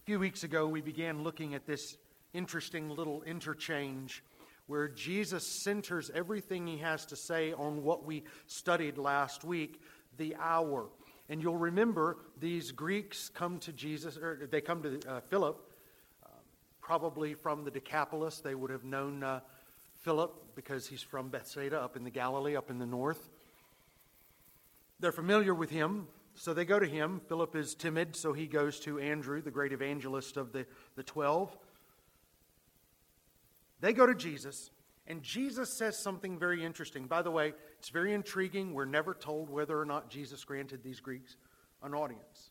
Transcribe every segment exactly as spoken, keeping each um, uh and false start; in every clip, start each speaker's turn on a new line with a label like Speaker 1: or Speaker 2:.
Speaker 1: A few weeks ago, we began looking at this interesting little interchange where Jesus centers everything he has to say on what we studied last week, the hour. And you'll remember these Greeks come to Jesus, or they come to uh, Philip, uh, probably from the Decapolis. They would have known uh, Philip because he's from Bethsaida up in the Galilee, up in the north. They're familiar with him. So they go to him. Philip is timid, so he goes to Andrew, the great evangelist of the, the twelve. They go to Jesus, and Jesus says something very interesting. By the way, it's very intriguing. We're never told whether or not Jesus granted these Greeks an audience.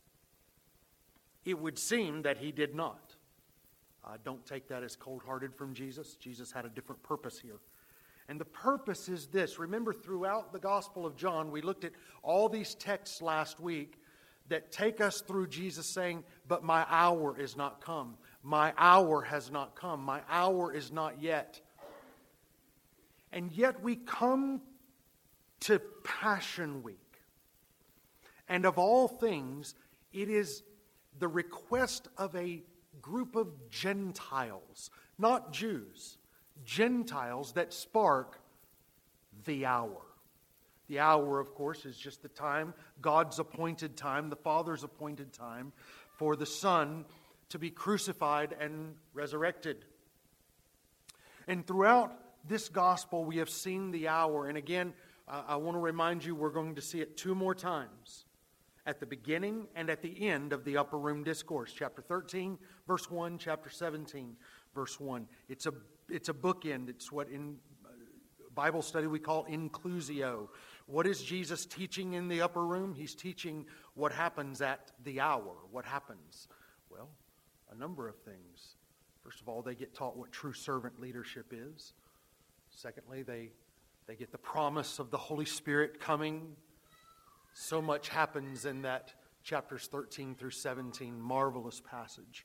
Speaker 1: It would seem that he did not. Uh, don't take that as cold-hearted from Jesus. Jesus had a different purpose here. And the purpose is this. Remember, throughout the Gospel of John, we looked at all these texts last week that take us through Jesus saying, but my hour is not come. My hour has not come. My hour is not yet. And yet we come to Passion Week. And of all things, it is the request of a group of Gentiles, not Jews, Gentiles that spark the hour. The hour, of course, is just the time, God's appointed time, the Father's appointed time for the Son to be crucified and resurrected. And throughout this gospel, we have seen the hour. And again, uh, I want to remind you, we're going to see it two more times. At the beginning and at the end of the Upper Room Discourse. Chapter thirteen, verse one. Chapter seventeen, verse one. It's a, it's a bookend. It's what in Bible study we call inclusio. What is Jesus teaching in the upper room? He's teaching what happens at the hour. What happens? Well, a number of things. First of all, they get taught what true servant leadership is. Secondly, they, they get the promise of the Holy Spirit coming. So much happens in that chapters thirteen through seventeen, marvelous passage.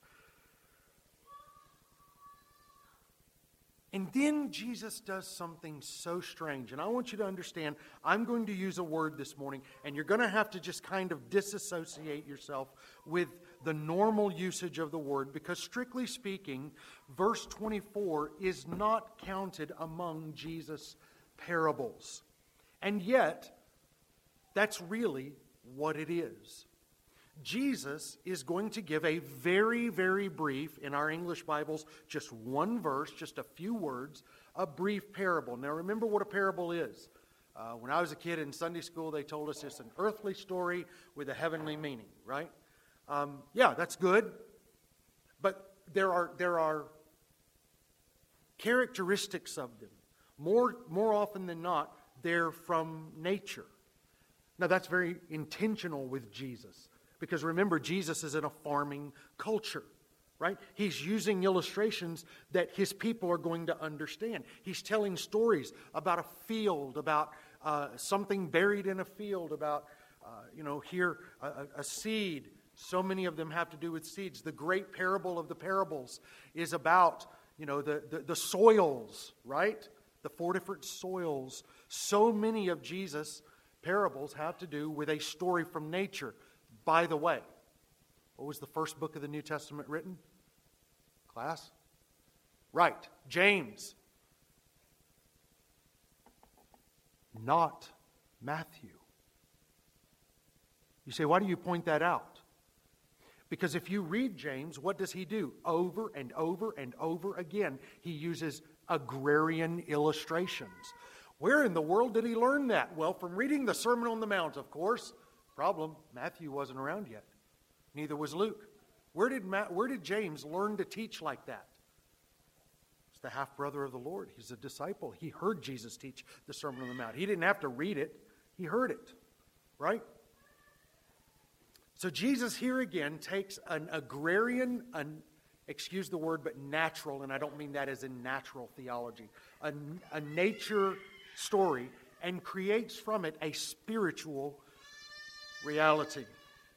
Speaker 1: And then Jesus does something so strange. And I want you to understand, I'm going to use a word this morning, and you're going to have to just kind of disassociate yourself with the normal usage of the word, because strictly speaking, verse twenty-four is not counted among Jesus' parables. And yet, that's really what it is. Jesus is going to give a very, very brief, in our English Bibles, just one verse, just a few words, a brief parable. Now remember what a parable is. Uh, when I was a kid in Sunday school, they told us it's an earthly story with a heavenly meaning, right? Um, yeah, that's good. But there are, there are characteristics of them. More, more often than not, they're from nature. Now that's very intentional with Jesus. Because remember, Jesus is in a farming culture, right? He's using illustrations that his people are going to understand. He's telling stories about a field, about uh, something buried in a field, about, uh, you know, here, a, a seed. So many of them have to do with seeds. The great parable of the parables is about, you know, the, the, the soils, right? The four different soils. So many of Jesus' parables have to do with a story from nature. By the way, what was the first book of the New Testament written? Class? Right, James. Not Matthew. You say, why do you point that out? Because if you read James, what does he do? Over and over and over again, he uses agrarian illustrations. Where in the world did he learn that? Well, from reading the Sermon on the Mount, of course. Problem, Matthew wasn't around yet. Neither was Luke. Where did Ma- where did James learn to teach like that? He's the half-brother of the Lord. He's a disciple. He heard Jesus teach the Sermon on the Mount. He didn't have to read it. He heard it. Right? So Jesus here again takes an agrarian, an, excuse the word, but natural, and I don't mean that as in natural theology, a, a nature story, and creates from it a spiritual reality.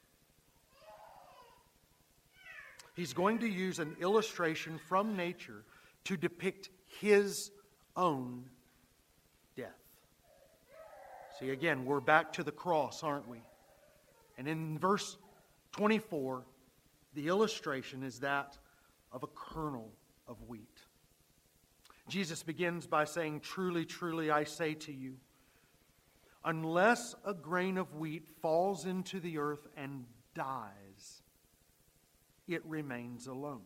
Speaker 1: He's going to use an illustration from nature to depict his own death. See, again, we're back to the cross, aren't we? And in verse twenty-four, The illustration is that of a kernel of wheat. Jesus begins by saying, "Truly, truly, I say to you, unless a grain of wheat falls into the earth and dies, it remains alone.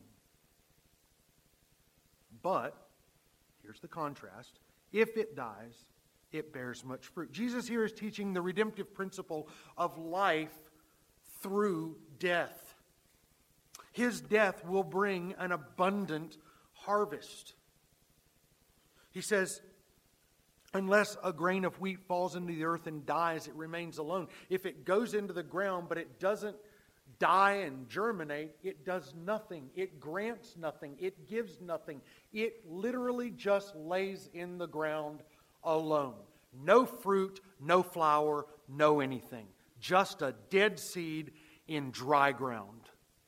Speaker 1: But," here's the contrast, "if it dies, it bears much fruit." Jesus here is teaching the redemptive principle of life through death. His death will bring an abundant harvest. He says, unless a grain of wheat falls into the earth and dies, it remains alone. If it goes into the ground, but it doesn't die and germinate, it does nothing. It grants nothing. It gives nothing. It literally just lays in the ground alone. No fruit, no flower, no anything. Just a dead seed in dry ground.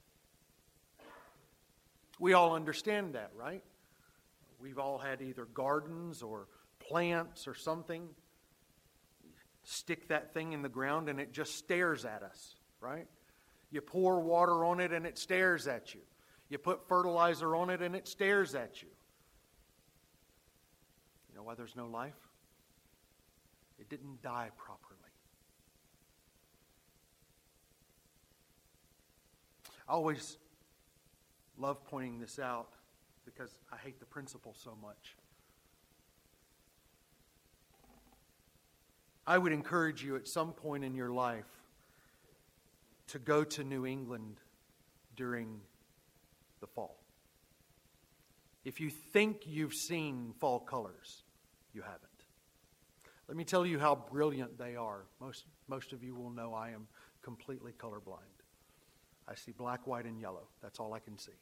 Speaker 1: We all understand that, right? We've all had either gardens or plants or something. Stick that thing in the ground and it just stares at us, right? You pour water on it and it stares at you. You put fertilizer on it and it stares at you. You know why there's no life? It didn't die properly. I always love pointing this out because I hate the principle so much. I would encourage you at some point in your life to go to New England during the fall. If you think you've seen fall colors, you haven't. Let me tell you how brilliant they are. Most, most of you will know I am completely colorblind. I see black, white, and yellow. That's all I can see.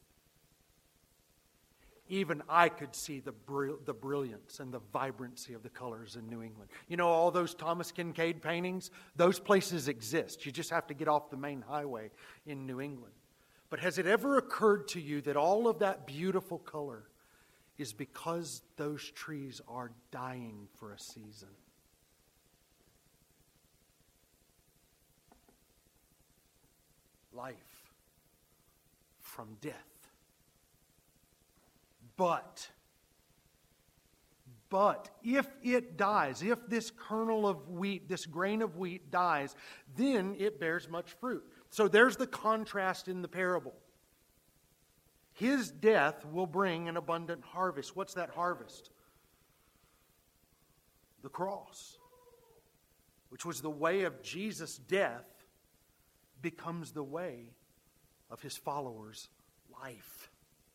Speaker 1: Even I could see the br- the brilliance and the vibrancy of the colors in New England. You know, all those Thomas Kincaid paintings, those places exist. You just have to get off the main highway in New England. But has it ever occurred to you that all of that beautiful color is because those trees are dying for a season? Life from death. But, but if it dies, if this kernel of wheat, this grain of wheat dies, then it bears much fruit. So there's the contrast in the parable. His death will bring an abundant harvest. What's that harvest? The cross, which was the way of Jesus' death, becomes the way of his followers' life.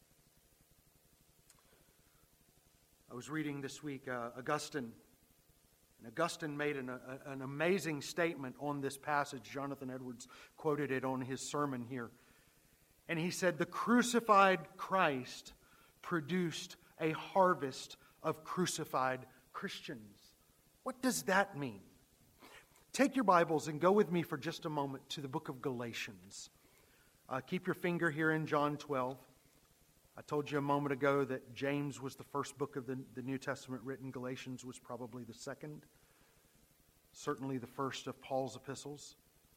Speaker 1: I was reading this week uh, Augustine, and Augustine made an, a, an amazing statement on this passage. Jonathan Edwards quoted it on his sermon here. And he said, the crucified Christ produced a harvest of crucified Christians. What does that mean? Take your Bibles and go with me for just a moment to the book of Galatians. Uh, keep your finger here in John twelve. I told you a moment ago that James was the first book of the, the New Testament written. Galatians was probably the second. Certainly the first of Paul's epistles.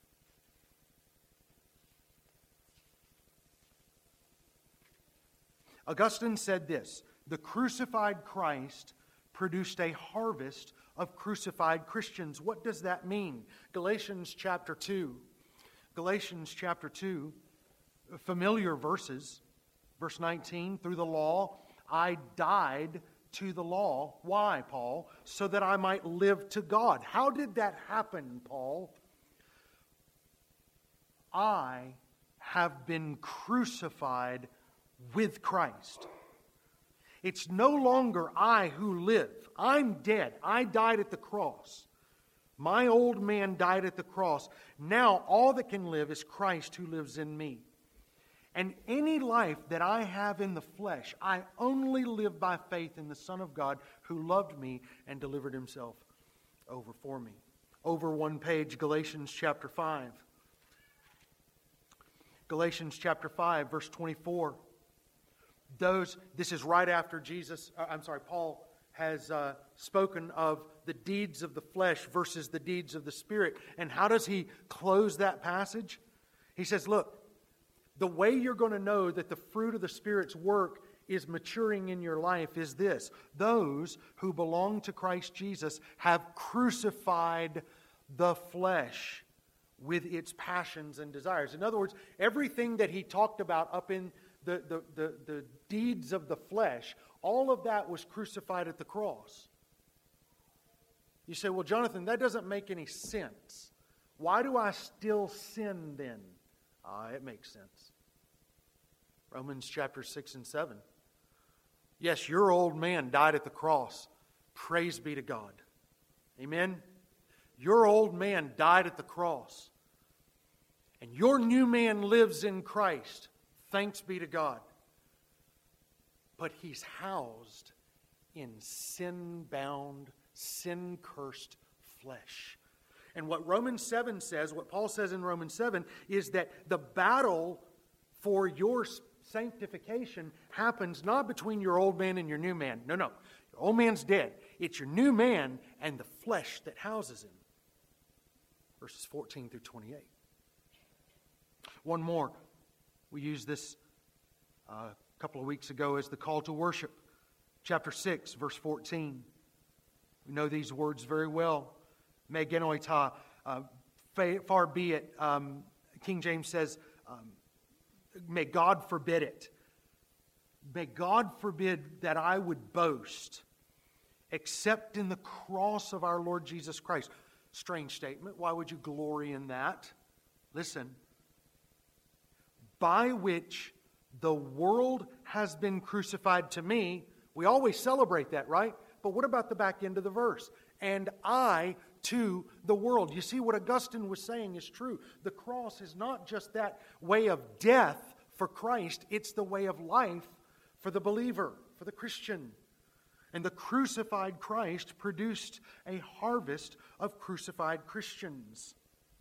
Speaker 1: Augustine said this, the crucified Christ produced a harvest of crucified Christians. What does that mean? Galatians chapter two. Galatians chapter two, familiar verses. Verse nineteen, through the law, I died to the law. Why, Paul? So that I might live to God. How did that happen, Paul? I have been crucified with Christ. It's no longer I who live. I'm dead. I died at the cross. My old man died at the cross. Now all that can live is Christ who lives in me. And any life that I have in the flesh, I only live by faith in the Son of God who loved me and delivered himself over for me. Over one page, Galatians chapter five. Galatians chapter five, verse twenty-four. Those, this is right after Jesus, uh, I'm sorry, Paul has uh, spoken of the deeds of the flesh versus the deeds of the Spirit. And how does he close that passage? He says, look, The way you're going to know that the fruit of the Spirit's work is maturing in your life is this: those who belong to Christ Jesus have crucified the flesh with its passions and desires. In other words, everything that he talked about up in the, the, the, the deeds of the flesh, all of that was crucified at the cross. You say, well, Jonathan, that doesn't make any sense. Why do I still sin then? Ah, it makes sense. Romans chapter six and seven. Yes, your old man died at the cross. Praise be to God. Amen? Your old man died at the cross. And your new man lives in Christ. Thanks be to God. But he's housed in sin-bound, sin-cursed flesh. And what Romans seven says, what Paul says in Romans seven, is that the battle for your sanctification happens not between your old man and your new man. No, no. Your old man's dead. It's your new man and the flesh that houses him. Verses fourteen through twenty-eight. One more. We used this uh, a couple of weeks ago as the call to worship. Chapter six, verse fourteen. We know these words very well. Me genoita, uh, far be it. Um, King James says, um, may God forbid it. May God forbid that I would boast except in the cross of our Lord Jesus Christ. Strange statement. Why would you glory in that? Listen. By which the world has been crucified to me. We always celebrate that, right? But what about the back end of the verse? And I to the world. You see, what Augustine was saying is true. The cross is not just that way of death for Christ. It's the way of life for the believer, for the Christian. And the crucified Christ produced a harvest of crucified Christians.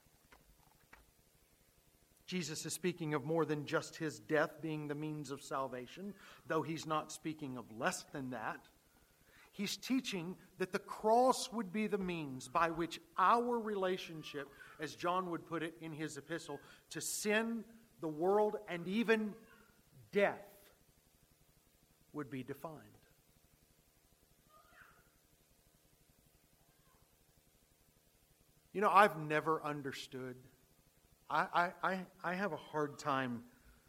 Speaker 1: Jesus is speaking of more than just his death being the means of salvation, though he's not speaking of less than that. He's teaching that the cross would be the means by which our relationship, as John would put it in his epistle, to sin, the world, and even death would be defined. You know, I've never understood. I, I, I, I have a hard time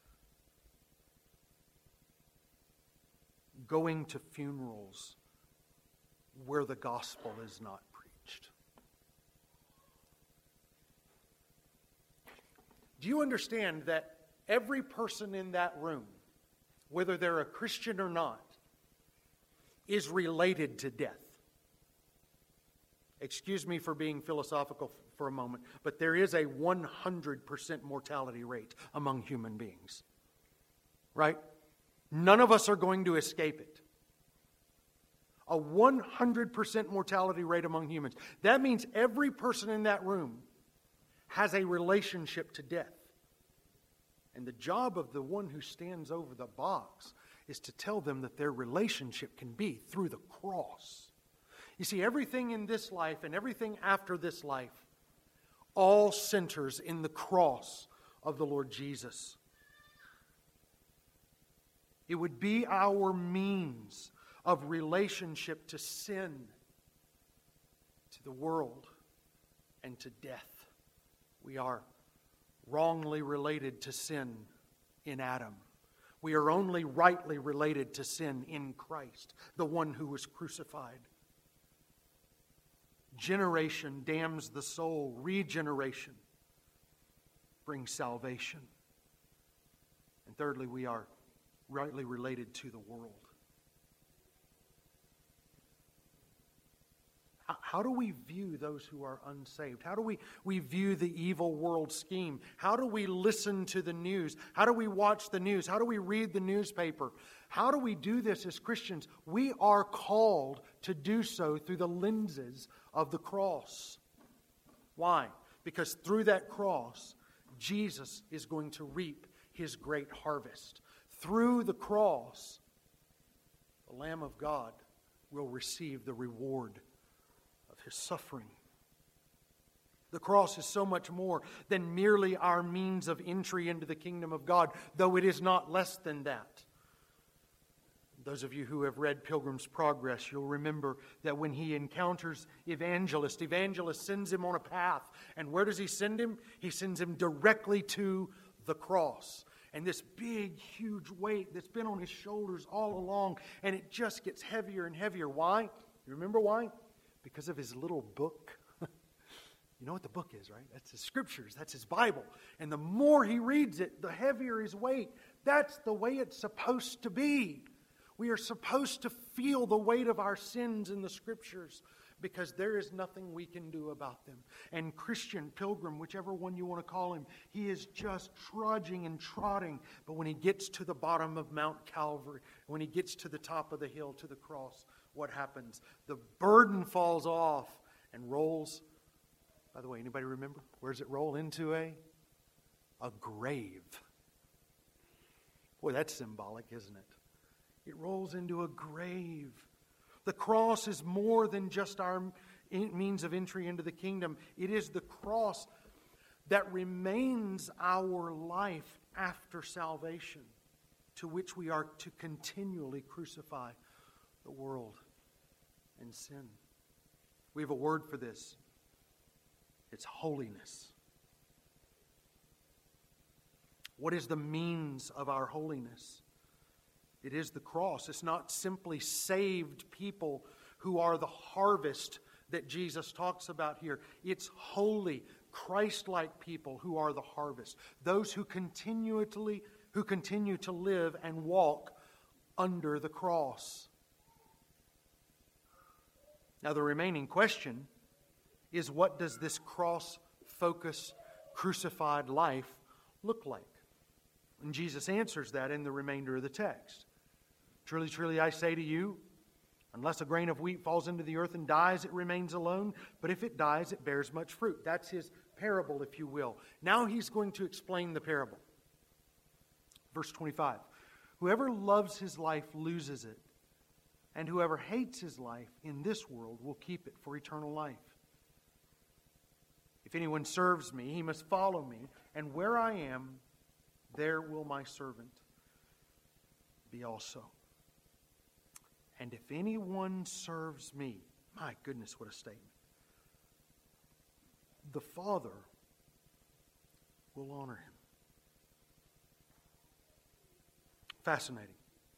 Speaker 1: going to funerals where the gospel is not preached. Do you understand that every person in that room, whether they're a Christian or not, is related to death? Excuse me for being philosophical for a moment, but there is a one hundred percent mortality rate among human beings. Right? None of us are going to escape it. A one hundred percent mortality rate among humans. That means every person in that room has a relationship to death. And the job of the one who stands over the box is to tell them that their relationship can be through the cross. You see, everything in this life and everything after this life all centers in the cross of the Lord Jesus. It would be our means of relationship to sin, to the world, and to death. We are wrongly related to sin in Adam. We are only rightly related to sin in Christ, the one who was crucified. Generation damns the soul. Regeneration brings salvation. And thirdly, we are rightly related to the world. How do we view those who are unsaved? How do we, we view the evil world scheme? How do we listen to the news? How do we watch the news? How do we read the newspaper? How do we do this as Christians? We are called to do so through the lenses of the cross. Why? Because through that cross, Jesus is going to reap his great harvest. Through the cross, the Lamb of God will receive the reward of his suffering. The cross is so much more than merely our means of entry into the kingdom of God, though it is not less than that. Those of you who have read Pilgrim's Progress, you'll remember that when he encounters Evangelist, Evangelist sends him on a path. And where does he send him? He sends him directly to the cross. And this big, huge weight that's been on his shoulders all along, and it just gets heavier and heavier. Why? You remember why? Because of his little book. You know what the book is, right? That's his scriptures. That's his Bible. And the more he reads it, the heavier his weight. That's the way it's supposed to be. We are supposed to feel the weight of our sins in the Scriptures because there is nothing we can do about them. And Christian, pilgrim, whichever one you want to call him, he is just trudging and trotting. But when he gets to the bottom of Mount Calvary, when he gets to the top of the hill, to the cross, what happens? The burden falls off and rolls. By the way, anybody remember? Where does it roll into? A, a grave. Boy, that's symbolic, isn't it? It rolls into a grave. The cross is more than just our means of entry into the kingdom. It is the cross that remains our life after salvation, to which we are to continually crucify the world and sin. We have a word for this. It's holiness. What is the means of our holiness? It is the cross. It's not simply saved people who are the harvest that Jesus talks about here. It's holy, Christ-like people who are the harvest. Those who continually, who continue to live and walk under the cross. Now the remaining question is, what does this cross-focused, crucified life look like? And Jesus answers that in the remainder of the text. Truly, truly, I say to you, unless a grain of wheat falls into the earth and dies, it remains alone. But if it dies, it bears much fruit. That's his parable, if you will. Now he's going to explain the parable. Verse twenty-five. Whoever loves his life loses it, and whoever hates his life in this world will keep it for eternal life. If anyone serves me, he must follow me, and where I am, there will my servant be also. And if anyone serves me, my goodness, what a statement. The Father will honor him. Fascinating.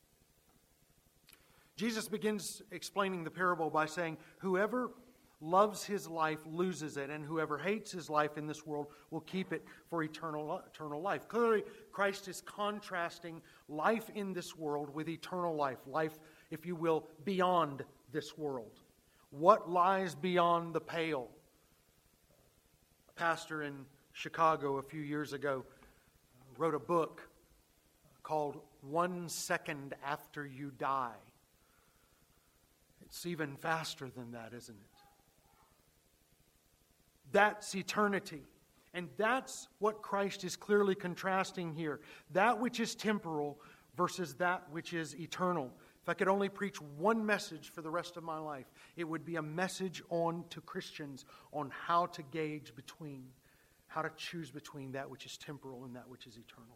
Speaker 1: Jesus begins explaining the parable by saying, whoever loves his life loses it, and whoever hates his life in this world will keep it for eternal, eternal life. Clearly, Christ is contrasting life in this world with eternal life, life, if you will, beyond this world. What lies beyond the pale? A pastor in Chicago a few years ago wrote a book called One Second After You Die. It's even faster than that, isn't it? That's eternity. And that's what Christ is clearly contrasting here. That which is temporal versus that which is eternal. If I could only preach one message for the rest of my life, it would be a message on to Christians on how to gauge between, how to choose between that which is temporal and that which is eternal.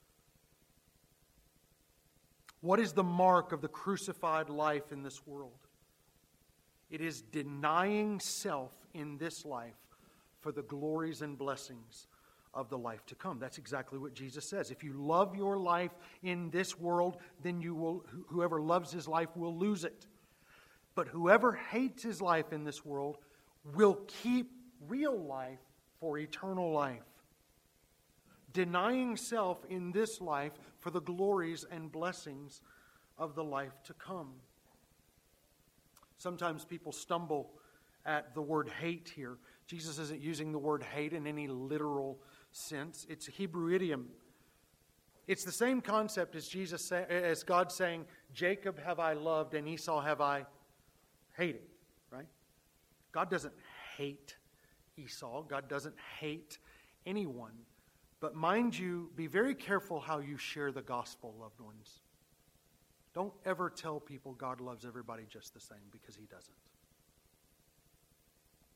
Speaker 1: What is the mark of the crucified life in this world? It is denying self in this life for the glories and blessings of the life to come. That's exactly what Jesus says. If you love your life in this world, then you will, whoever loves his life will lose it. But whoever hates his life in this world will keep real life for eternal life. Denying self in this life for the glories and blessings of the life to come. Sometimes people stumble at the word hate here. Jesus isn't using the word hate in any literal sense. It's a Hebrew idiom. It's the same concept as Jesus say, as God saying, Jacob have I loved and Esau have I hated, right? God doesn't hate Esau. God doesn't hate anyone. But mind you, be very careful how you share the gospel, loved ones. Don't ever tell people God loves everybody just the same, because he doesn't.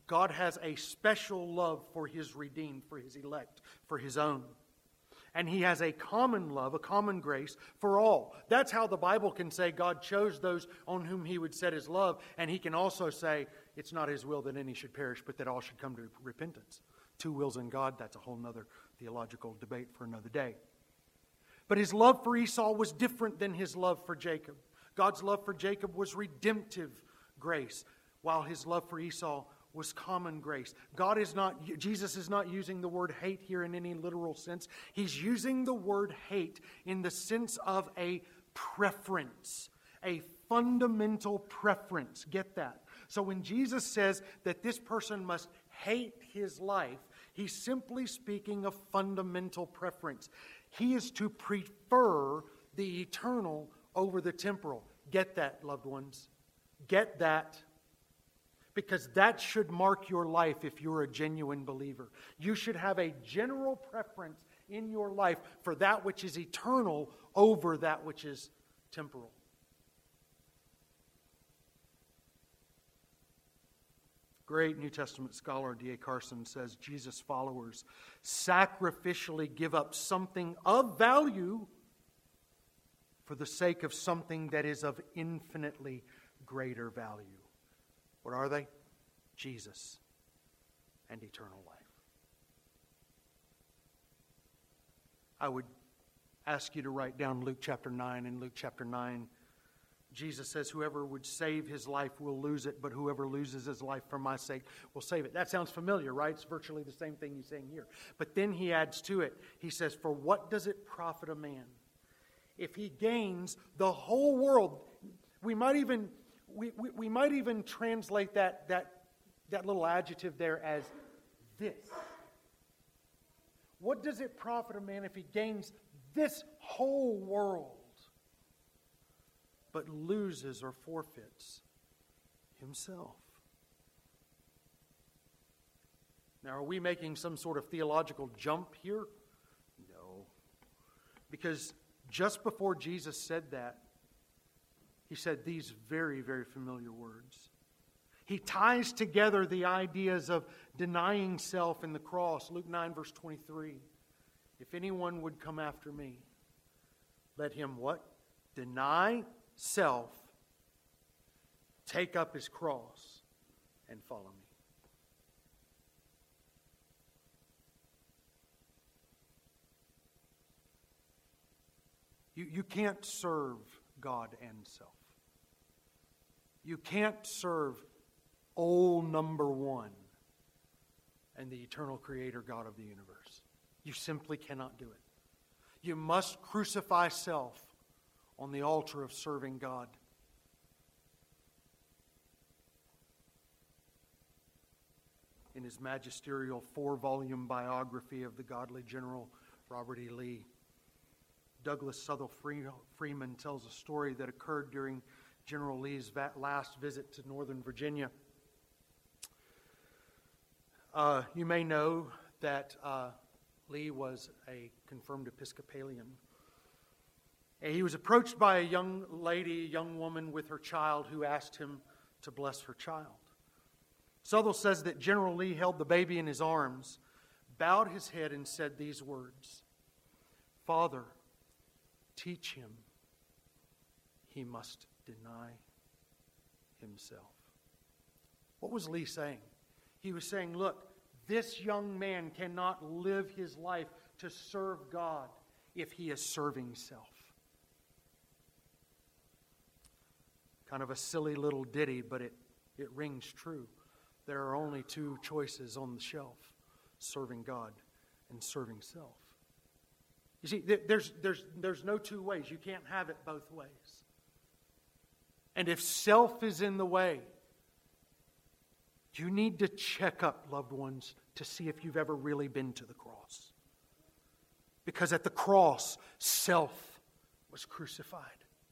Speaker 1: God has a special love for His redeemed, for His elect, for His own. And He has a common love, a common grace for all. That's how the Bible can say God chose those on whom He would set His love. And He can also say it's not His will that any should perish, but that all should come to repentance. Two wills in God, that's a whole other theological debate for another day. But His love for Esau was different than His love for Jacob. God's love for Jacob was redemptive grace, while His love for Esau was common grace. God is not, Jesus is not using the word hate here in any literal sense. He's using the word hate in the sense of a preference, a fundamental preference. Get that? So when Jesus says that this person must hate his life, He's simply speaking of fundamental preference. He is to prefer the eternal over the temporal. Get that, loved ones. Get that. Because that should mark your life if you're a genuine believer. You should have a general preference in your life for that which is eternal over that which is temporal. Great New Testament scholar D A Carson says Jesus' followers sacrificially give up something of value for the sake of something that is of infinitely greater value. What are they? Jesus and eternal life. I would ask you to write down Luke chapter nine. In Luke chapter nine, Jesus says, whoever would save his life will lose it, but whoever loses his life for my sake will save it. That sounds familiar, right? It's virtually the same thing he's saying here. But then he adds to it, he says, for what does it profit a man if he gains the whole world? We might even... We, we, we might even translate that, that, that little adjective there as this. What does it profit a man if he gains this whole world but loses or forfeits himself? Now, are we making some sort of theological jump here? No. Because just before Jesus said that, He said these very, very familiar words. He ties together the ideas of denying self and the cross. Luke nine, verse twenty-three. If anyone would come after me, let him what? Deny self, take up his cross, and follow me. You, you can't serve God and self. You can't serve old number one and the eternal creator God of the universe. You simply cannot do it. You must crucify self on the altar of serving God. In his magisterial four-volume biography of the godly General Robert E. Lee, Douglas Southall Freeman tells a story that occurred during General Lee's last visit to Northern Virginia. Uh, you may know that uh, Lee was a confirmed Episcopalian. And he was approached by a young lady, a young woman with her child, who asked him to bless her child. Southall says that General Lee held the baby in his arms, bowed his head, and said these words, "Father, teach him he must deny himself." What was Lee saying? He was saying, look, this young man cannot live his life to serve God if he is serving self. Kind of a silly little ditty, but it, it rings true. There are only two choices on the shelf, serving God and serving self. You see, there's, there's, there's no two ways. You can't have it both ways. And if self is in the way, you need to check up, loved ones, to see if you've ever really been to the cross. Because at the cross, self was crucified.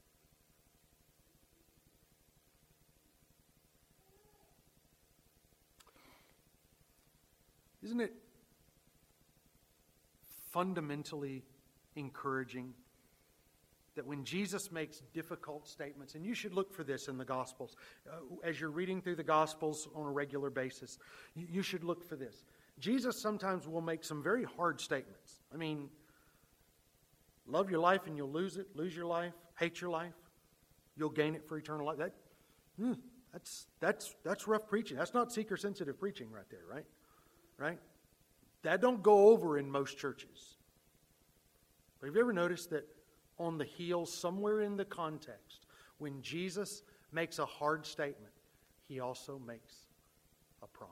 Speaker 1: Isn't it fundamentally encouraging that when Jesus makes difficult statements, and you should look for this in the Gospels, uh, as you're reading through the Gospels on a regular basis, you, you should look for this. Jesus sometimes will make some very hard statements. I mean, love your life and you'll lose it. Lose your life. Hate your life. You'll gain it for eternal life. That, mm, that's that's that's rough preaching. That's not seeker-sensitive preaching right there, right? Right? That don't go over in most churches. But have you ever noticed that on the heels, somewhere in the context, when Jesus makes a hard statement, he also makes a promise.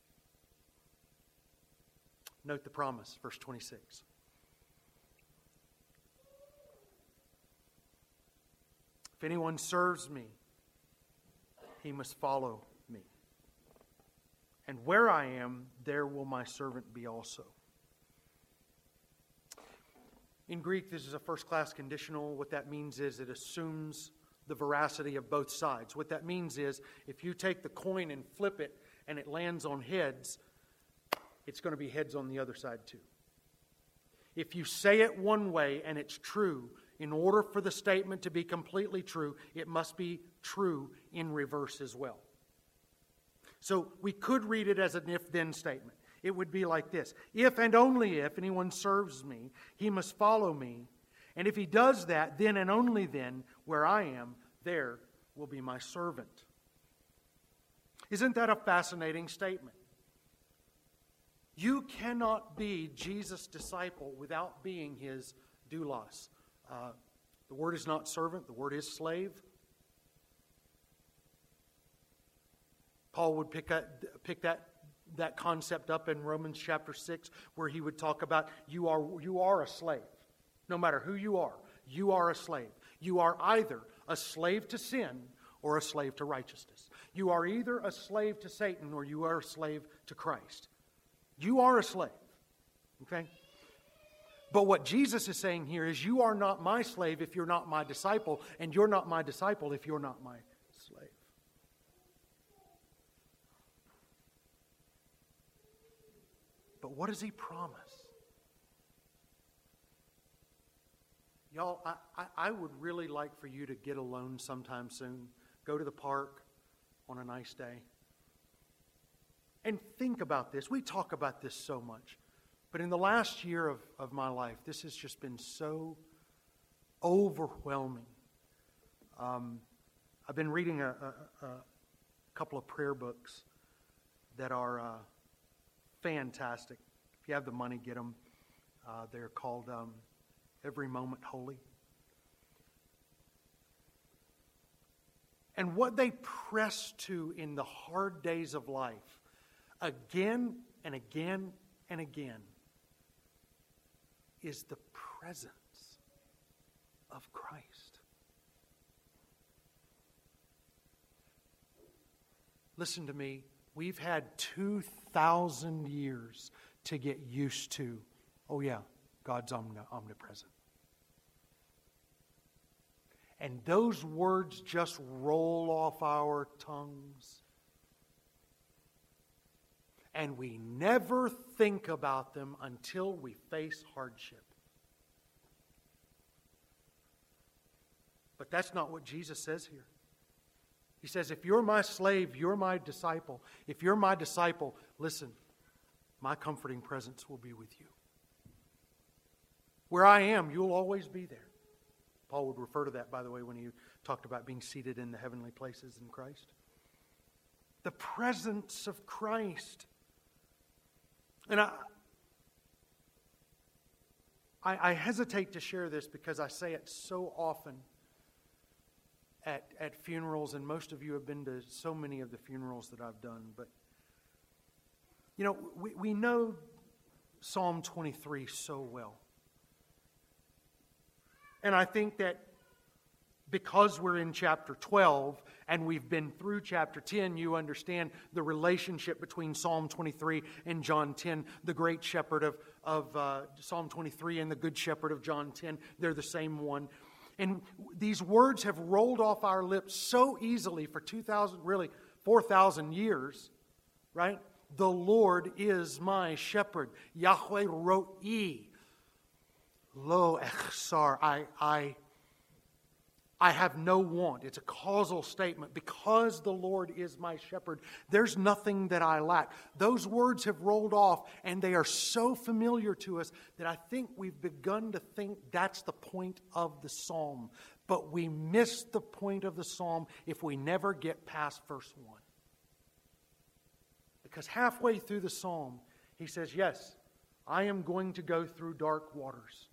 Speaker 1: Note the promise, verse twenty-six. If anyone serves me, he must follow me. And where I am, there will my servant be also. In Greek, this is a first-class conditional. What that means is it assumes the veracity of both sides. What that means is if you take the coin and flip it and it lands on heads, it's going to be heads on the other side too. If you say it one way and it's true, in order for the statement to be completely true, it must be true in reverse as well. So we could read it as an if-then statement. It would be like this. If and only if anyone serves me, he must follow me. And if he does that, then and only then, where I am, there will be my servant. Isn't that a fascinating statement? You cannot be Jesus' disciple without being his doulos. Uh, the word is not servant, the word is slave. Paul would pick, a, pick that that concept up in Romans chapter six, where he would talk about you are you are a slave. No matter who you are, you are a slave. You are either a slave to sin or a slave to righteousness. You are either a slave to Satan or you are a slave to Christ. You are a slave. Okay? But what Jesus is saying here is you are not my slave if you're not my disciple, and you're not my disciple if you're not my slave. But what does he promise? Y'all, I, I, I would really like for you to get alone sometime soon. Go to the park on a nice day. And think about this. We talk about this so much. But in the last year of, of my life, this has just been so overwhelming. Um, I've been reading a, a, a couple of prayer books that are uh, fantastic. If you have the money, get them. Uh, they're called um, Every Moment Holy. And what they press to in the hard days of life, again and again and again, is the presence of Christ. Listen to me. We've had two thousand years to get used to, oh yeah, God's omnipresent. And those words just roll off our tongues. And we never think about them until we face hardship. But that's not what Jesus says here. He says, if you're my slave, you're my disciple. If you're my disciple, listen, my comforting presence will be with you. Where I am, you'll always be there. Paul would refer to that, by the way, when he talked about being seated in the heavenly places in Christ. The presence of Christ. And I, I, I hesitate to share this because I say it so often at, at funerals, and most of you have been to so many of the funerals that I've done. But, you know, we, we know Psalm twenty-three so well. And I think that because we're in chapter twelve and we've been through chapter ten, you understand the relationship between Psalm twenty-three and John ten. The great shepherd of, of uh, Psalm twenty-three and the good shepherd of John ten, they're the same one. And these words have rolled off our lips so easily for two thousand, really four thousand years, right? The Lord is my shepherd. Yahweh ro'i. Lo echsar. I, I, I have no want. It's a causal statement. Because the Lord is my shepherd, there's nothing that I lack. Those words have rolled off, and they are so familiar to us that I think we've begun to think that's the point of the psalm. But we miss the point of the psalm if we never get past verse one. Because halfway through the psalm, he says, yes, I am going to go through dark waters.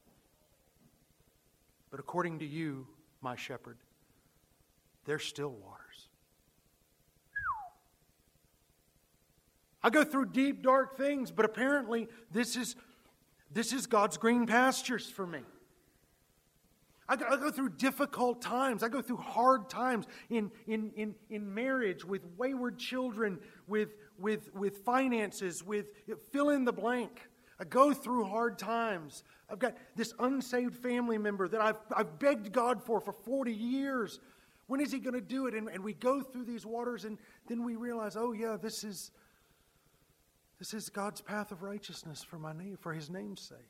Speaker 1: But according to you, my shepherd, they're still waters. I go through deep, dark things, but apparently this is, this is God's green pastures for me. I go, I go through difficult times. I go through hard times in, in, in, in marriage, with wayward children, with, with, with finances, with fill in the blank. I go through hard times. I've got this unsaved family member that I've, I've begged God for for forty years. When is He going to do it? And, and we go through these waters, and then we realize, oh yeah, this is this is God's path of righteousness for my name, for His name's sake.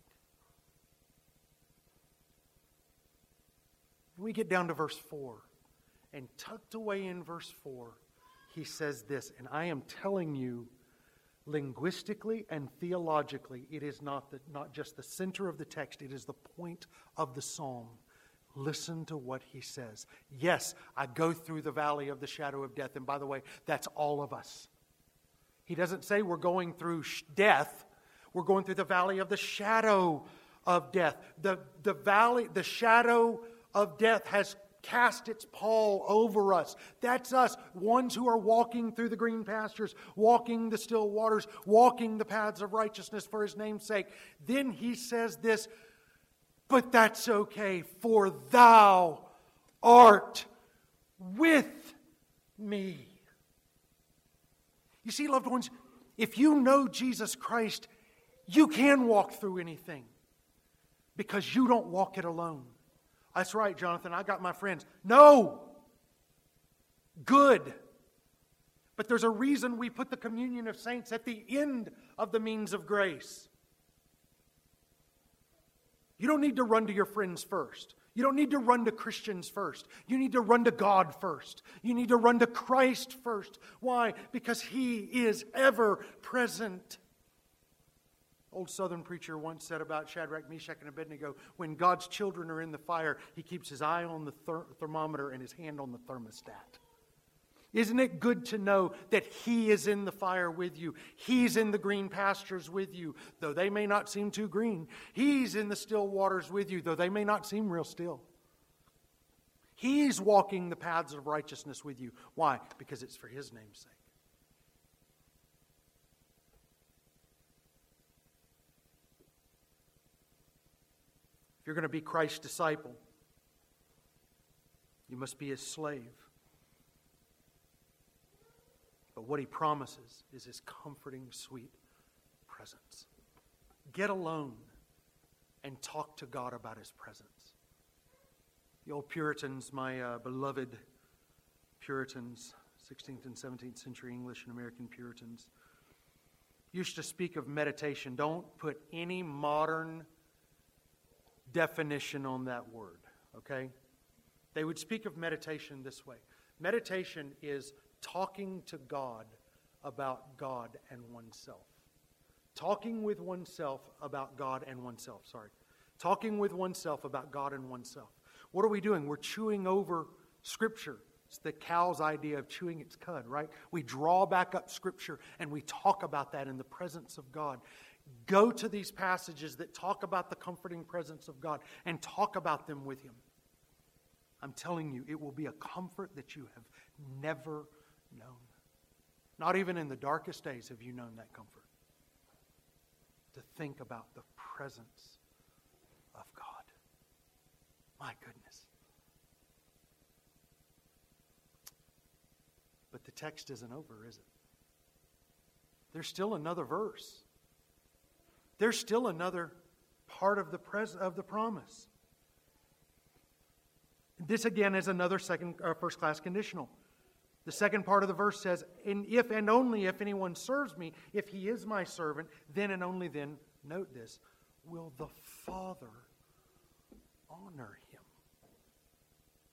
Speaker 1: And we get down to verse four, and tucked away in verse four, he says this, and I am telling you, linguistically and theologically, it is not, the, not just the center of the text, it is the point of the psalm. Listen to what he says. Yes, I go through the valley of the shadow of death. And by the way, that's all of us. He doesn't say we're going through sh- death. We're going through the valley of the shadow of death. The, the valley, the shadow of death has cast its pall over us. That's us, ones who are walking through the green pastures, walking the still waters, walking the paths of righteousness for His name's sake. Then he says this, but that's okay, for thou art with me. You see, loved ones, if you know Jesus Christ, you can walk through anything because you don't walk it alone. That's right, Jonathan, I got my friends. No! Good. But there's a reason we put the communion of saints at the end of the means of grace. You don't need to run to your friends first. You don't need to run to Christians first. You need to run to God first. You need to run to Christ first. Why? Because He is ever present. Old Southern preacher once said about Shadrach, Meshach, and Abednego, when God's children are in the fire, He keeps His eye on the ther- thermometer and His hand on the thermostat. Isn't it good to know that He is in the fire with you? He's in the green pastures with you, though they may not seem too green. He's in the still waters with you, though they may not seem real still. He's walking the paths of righteousness with you. Why? Because it's for His name's sake. If you're going to be Christ's disciple, you must be His slave. But what He promises is His comforting, sweet presence. Get alone and talk to God about His presence. The old Puritans, my uh, beloved Puritans, sixteenth and seventeenth century English and American Puritans, used to speak of meditation. Don't put any modern definition on that word, okay? They would speak of meditation this way. Meditation is talking to God about God and oneself. Talking with oneself about God and oneself, sorry. Talking with oneself about God and oneself. What are we doing? We're chewing over Scripture. It's the cow's idea of chewing its cud, right? We draw back up Scripture and we talk about that in the presence of God. Go to these passages that talk about the comforting presence of God and talk about them with Him. I'm telling you, it will be a comfort that you have never known. Not even in the darkest days have you known that comfort. To think about the presence of God. My goodness. But the text isn't over, is it? There's still another verse. There's still another part of the pres- of the promise. This again is another second or first class conditional. The second part of the verse says, "And if and only if anyone serves me, if he is my servant, then and only then," note this, "will the Father honor him."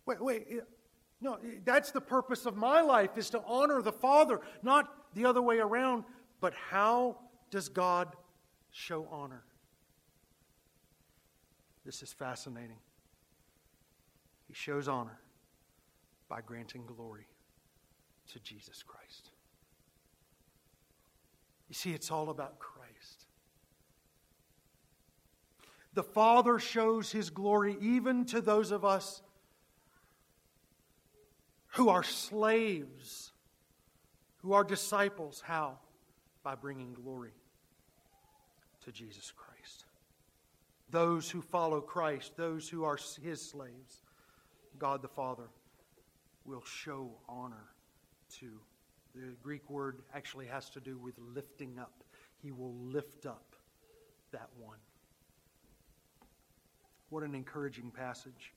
Speaker 1: Wait, wait. No, that's the purpose of my life, is to honor the Father, not the other way around. But how does God show honor? This is fascinating. He shows honor by granting glory to Jesus Christ. You see, it's all about Christ. The Father shows His glory even to those of us who are slaves, who are disciples. How? By bringing glory to Jesus Christ. Those who follow Christ, those who are His slaves, God the Father will show honor to. The Greek word actually has to do with lifting up. He will lift up that one. What an encouraging passage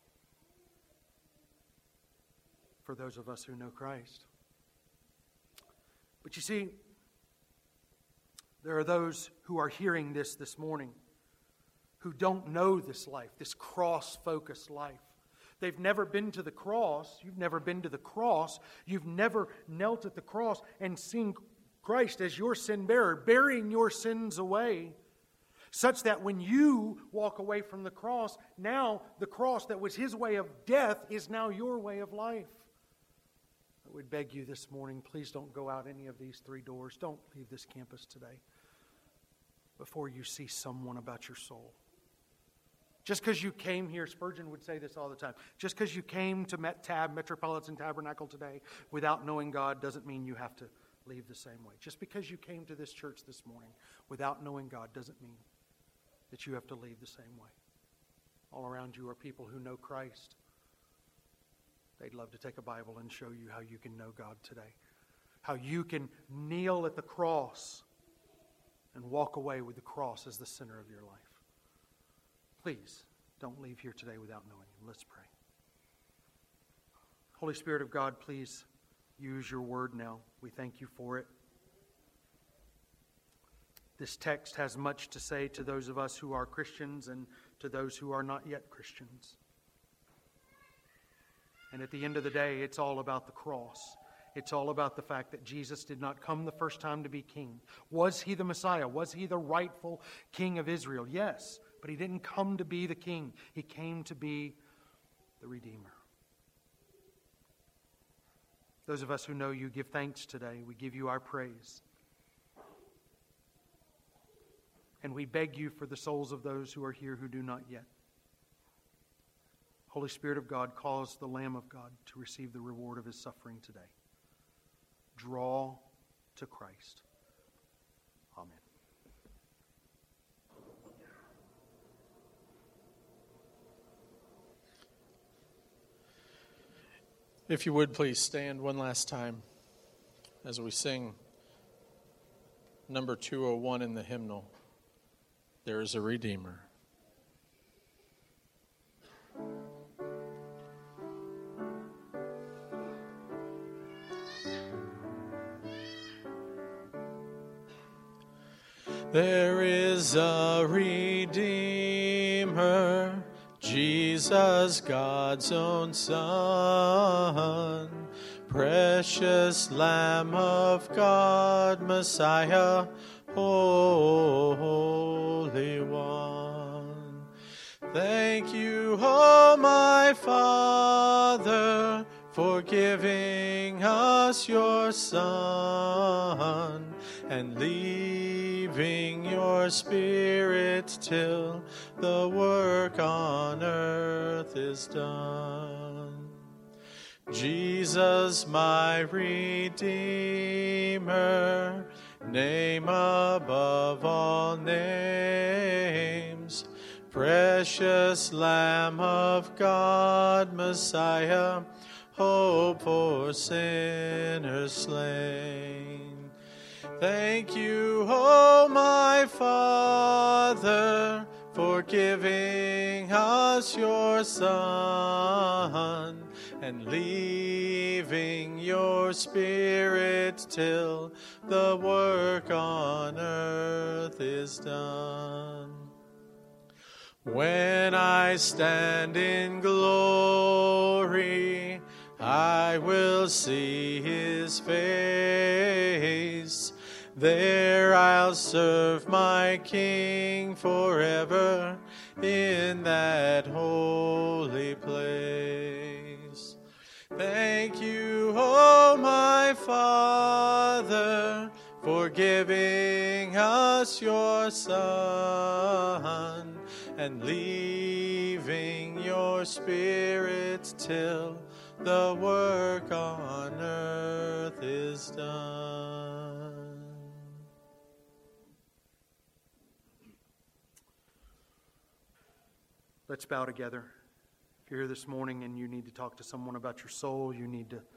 Speaker 1: for those of us who know Christ. But you see, there are those who are hearing this this morning who don't know this life, this cross-focused life. They've never been to the cross. You've never been to the cross. You've never knelt at the cross and seen Christ as your sin bearer, bearing your sins away, such that when you walk away from the cross, now the cross that was His way of death is now your way of life. I would beg you this morning, please don't go out any of these three doors. Don't leave this campus today before you see someone about your soul. Just because you came here, Spurgeon would say this all the time, just because you came to Met Tab, Metropolitan Tabernacle today without knowing God doesn't mean you have to leave the same way. Just because you came to this church this morning without knowing God doesn't mean that you have to leave the same way. All around you are people who know Christ. They'd love to take a Bible and show you how you can know God today. How you can kneel at the cross and walk away with the cross as the center of your life. Please, don't leave here today without knowing Him. Let's pray. Holy Spirit of God, please use your word now. We thank you for it. This text has much to say to those of us who are Christians and to those who are not yet Christians. And at the end of the day, it's all about the cross. It's all about the fact that Jesus did not come the first time to be king. Was He the Messiah? Was He the rightful king of Israel? Yes. But He didn't come to be the king. He came to be the Redeemer. Those of us who know You give thanks today. We give You our praise. And we beg You for the souls of those who are here who do not yet. Holy Spirit of God, cause the Lamb of God to receive the reward of His suffering today. Draw to Christ. Amen.
Speaker 2: If you would please stand one last time as we sing number two oh one in the hymnal, There is a Redeemer. There is a Redeemer, Jesus, God's own Son, precious Lamb of God, Messiah, Holy One. Thank You, oh my Father, for giving us Your Son and leaving Your Spirit till the work on earth is done. Jesus, my Redeemer, name above all names, precious Lamb of God, Messiah, hope for sinners slain. Thank You, oh my Father, for giving us Your Son and leaving Your Spirit till the work on earth is done. When I stand in glory, I will see his face. There I'll serve my King forever in that holy place. Thank you, oh my Father, for giving us your Son and leaving your Spirit till the work on earth is done.
Speaker 1: Let's bow together. If you're here this morning and you need to talk to someone about your soul, you need to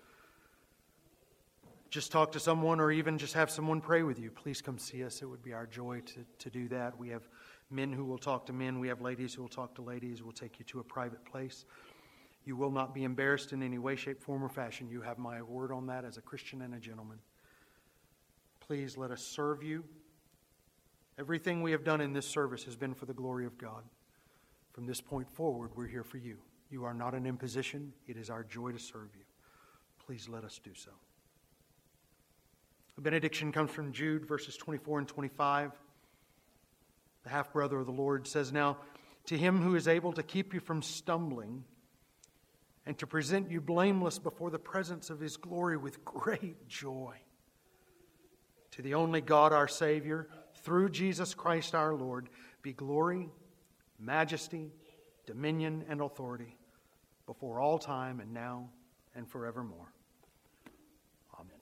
Speaker 1: just talk to someone or even just have someone pray with you, please come see us. It would be our joy to, to do that. We have men who will talk to men. We have ladies who will talk to ladies. We'll take you to a private place. You will not be embarrassed in any way, shape, form, or fashion. You have my word on that as a Christian and a gentleman. Please let us serve you. Everything we have done in this service has been for the glory of God. From this point forward, we're here for you. You are not an imposition. It is our joy to serve you. Please let us do so. The benediction comes from Jude, verses twenty-four and twenty-five. The half-brother of the Lord says, "Now, to him who is able to keep you from stumbling and to present you blameless before the presence of his glory with great joy, to the only God our Savior, through Jesus Christ our Lord, be glory, majesty, dominion, and authority before all time and now and forevermore.